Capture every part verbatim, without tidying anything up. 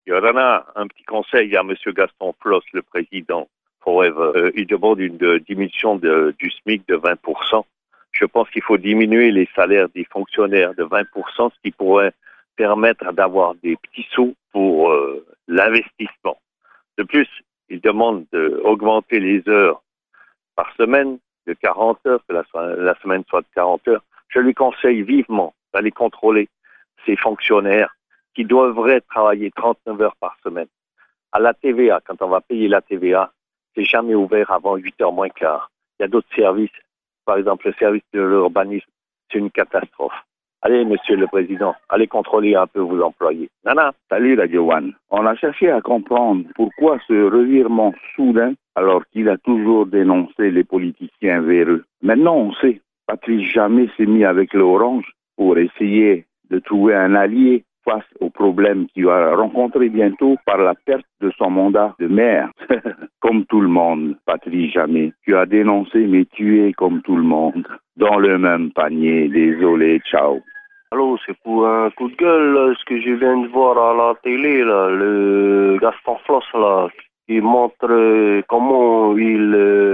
Il y en a un petit conseil à M. Gaston Floss, le président Forever. Euh, il demande une de, diminution de, du SMIC de vingt pour cent. Je pense qu'il faut diminuer les salaires des fonctionnaires de vingt pour cent, ce qui pourrait permettre d'avoir des petits sous pour euh, l'investissement. De plus, il demande d'augmenter les heures par semaine de quarante heures, que la, la semaine soit de quarante heures. Je lui conseille vivement d'aller contrôler ces fonctionnaires qui devraient travailler trente-neuf heures par semaine. À la T V A, quand on va payer la T V A, c'est jamais ouvert avant huit heures moins quart. Il y a d'autres services, par exemple le service de l'urbanisme, c'est une catastrophe. Allez, monsieur le président, allez contrôler un peu vos employés. Nana. Salut, la Johan. On a cherché à comprendre pourquoi ce revirement soudain, alors qu'il a toujours dénoncé les politiciens véreux. Maintenant, on sait. Patrice Jamais s'est mis avec l'Orange pour essayer de trouver un allié face aux problèmes qu'il va rencontrer bientôt par la perte de son mandat de maire. Comme tout le monde, Patrice Jamais. Tu as dénoncé, mais tu es comme tout le monde. Dans le même panier. Désolé, ciao. Allô, c'est pour un coup de gueule, là, ce que je viens de voir à la télé, là, le Gaston Floss, là, qui montre euh, comment il, euh,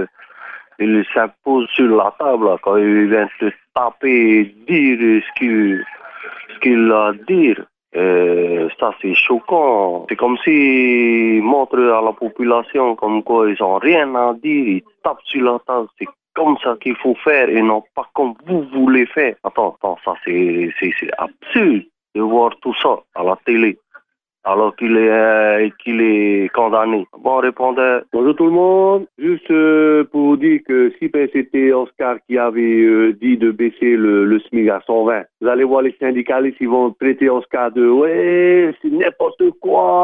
il s'impose sur la table, là, quand il vient te taper et dire ce qu'il, ce qu'il a à dire. Euh, ça, c'est choquant. C'est comme s'il montre à la population comme quoi ils ont rien à dire, ils tapent sur la table. C'est comme ça qu'il faut faire et non pas comme vous voulez faire. Attends, attends, ça c'est, c'est, c'est absurde de voir tout ça à la télé alors qu'il est, euh, qu'il est condamné. Bon, répondez. Bonjour tout le monde. Juste euh, pour dire que si c'était Oscar qui avait euh, dit de baisser le, le SMIC à cent vingt, vous allez voir les syndicalistes, ils vont traiter Oscar de « ouais, c'est n'importe quoi ».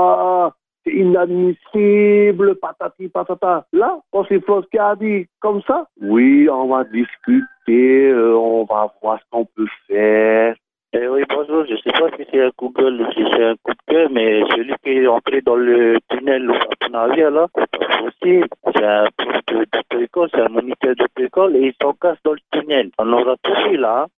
C'est inadmissible, patati patata. Là, quand c'est Floss qui a dit comme ça, oui, on va discuter, euh, on va voir ce qu'on peut faire. Eh oui, bonjour, je ne sais pas si c'est un coup de gueule ou si c'est un coup de cœur, mais celui qui est entré dans le tunnel au partenariat, là, c'est pas possible. C'est un prof de, de école, c'est un moniteur de école et il s'en casse dans le tunnel. On aura tout vu, là, hein.